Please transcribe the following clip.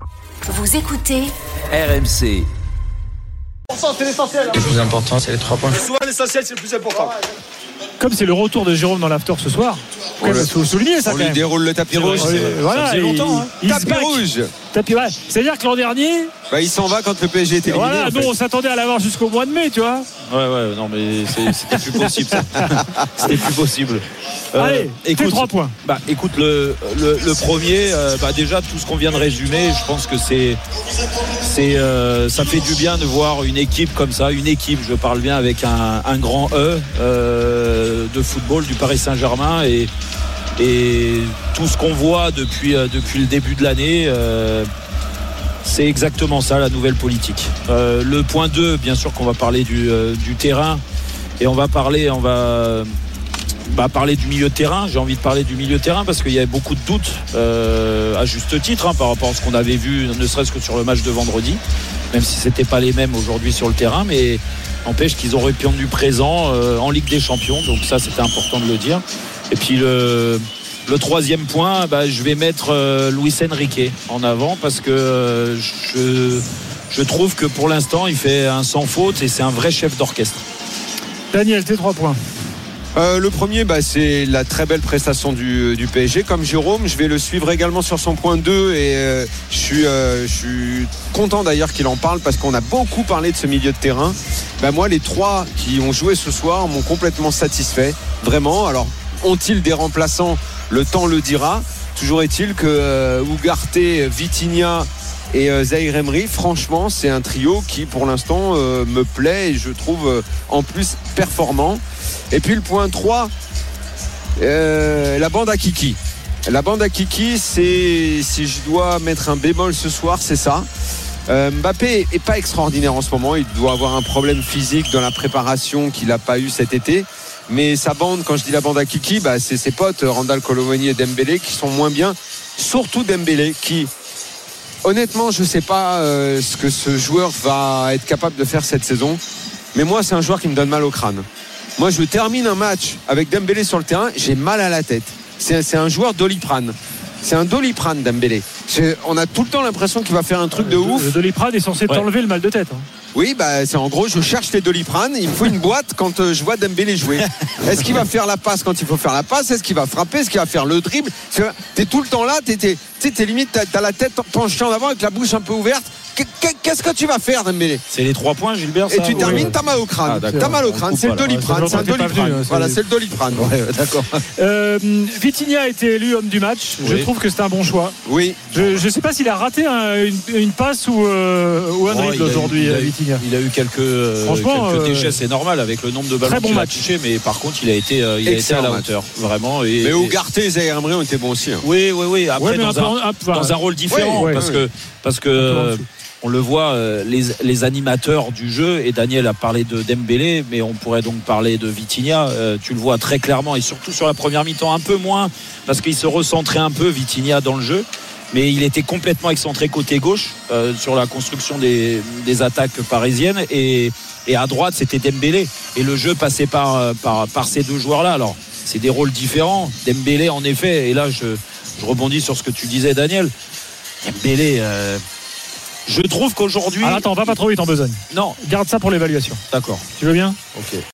Vous écoutez RMC. C'est l'essentiel. Le plus important, c'est les 3 points. Souvent, l'essentiel, c'est le plus important. Comme c'est le retour de Jérôme dans l'after ce soir, il faut souligner ça. On lui déroule le tapis rouge. Voilà, ça faisait longtemps. Tapis rouge. C'est-à-dire que l'an dernier, il s'en va quand le PSG était éliminé. voilà, nous on s'attendait à l'avoir jusqu'au mois de mai, tu vois. Ouais, non, mais c'était plus possible. Ça. C'était plus possible. Allez, écoute, 3 points. Écoute, le premier, déjà tout ce qu'on vient de résumer, je pense que ça fait du bien de voir une équipe comme ça, je parle bien avec un grand E de football du Paris Saint-Germain et tout ce qu'on voit depuis le début de l'année. C'est exactement ça la nouvelle politique. Le point 2, bien sûr qu'on va parler du terrain et on va parler du milieu de terrain. J'ai envie de parler du milieu de terrain parce qu'il y avait beaucoup de doutes à juste titre par rapport à ce qu'on avait vu, ne serait-ce que sur le match de vendredi, même si c'était pas les mêmes aujourd'hui sur le terrain, mais n'empêche qu'ils ont répondu présent en Ligue des Champions, donc ça c'était important de le dire. Et puis le troisième point, je vais mettre Luis Enrique en avant parce que je trouve que pour l'instant il fait un sans faute et c'est un vrai chef d'orchestre. Daniel, tes 3 points. Le premier, c'est la très belle prestation du PSG. Comme Jérôme, je vais le suivre également sur son point 2 et je suis content d'ailleurs qu'il en parle parce qu'on a beaucoup parlé de ce milieu de terrain. Moi, les 3 qui ont joué ce soir m'ont complètement satisfait, vraiment. Alors, ont-ils des remplaçants ? Le temps le dira. Toujours est-il que Ugarte, Vitinha et Zaïre Emery, franchement, c'est un trio qui, pour l'instant, me plaît et je trouve en plus performant. Et puis le point 3, la bande à Kiki. La bande à Kiki, si je dois mettre un bémol ce soir, c'est ça. Mbappé est pas extraordinaire en ce moment. Il doit avoir un problème physique dans la préparation qu'il n'a pas eu cet été. Mais sa bande, quand je dis la bande à Kiki, c'est ses potes, Randal Colomoni et Dembélé, qui sont moins bien. Surtout Dembélé, qui, honnêtement, je ne sais pas ce que ce joueur va être capable de faire cette saison. Mais moi, c'est un joueur qui me donne mal au crâne. Moi, je termine un match avec Dembélé sur le terrain, j'ai mal à la tête. C'est un joueur Doliprane. C'est un Doliprane, Dembélé. On a tout le temps l'impression qu'il va faire un truc de ouf. Le Doliprane est censé t'enlever le mal de tête. Oui, c'est en gros, je cherche les Doliprane. Il me faut une boîte quand je vois Dembélé jouer. Est-ce qu'il va faire la passe quand il faut faire la passe ? Est-ce qu'il va frapper ? Est-ce qu'il va faire le dribble ? T'es tout le temps là, t'es limite, t'as la tête penchée en avant avec la bouche un peu ouverte. Qu'est-ce que tu vas faire, Dembélé ? C'est les 3 points, Gilbert. Et tu termines, t'as mal au crâne. T'as mal au crâne, c'est le Doliprane. C'est un Doliprane. Voilà, c'est le Doliprane. Ouais, d'accord. Vitinha a été élu homme du match. Oui. Je trouve que c'est un bon choix. Oui. Je ne sais pas s'il a raté une passe ou un dribble aujourd'hui, Vitinha. Il a eu quelques déchets, c'est normal avec le nombre de ballons qu'il a touché, mais par contre, il a été à la hauteur, vraiment. Mais Ugarte et Zaïre Emery ont été bons aussi. Oui. Après, dans un rôle différent, parce que on le voit, les animateurs du jeu, et Daniel a parlé de Dembélé, mais on pourrait donc parler de Vitinha. Tu le vois très clairement, et surtout sur la première mi-temps, un peu moins, parce qu'il se recentrait un peu, Vitinha, dans le jeu. Mais il était complètement excentré côté gauche sur la construction des attaques parisiennes, et à droite c'était Dembélé, et le jeu passait par ces 2 joueurs-là. Alors c'est des rôles différents. Dembélé, en effet, et là je rebondis sur ce que tu disais, Daniel. Dembélé, je trouve qu'aujourd'hui... Attends, va pas trop vite en besogne. Non. Garde ça pour l'évaluation. D'accord. Tu veux bien ? Ok.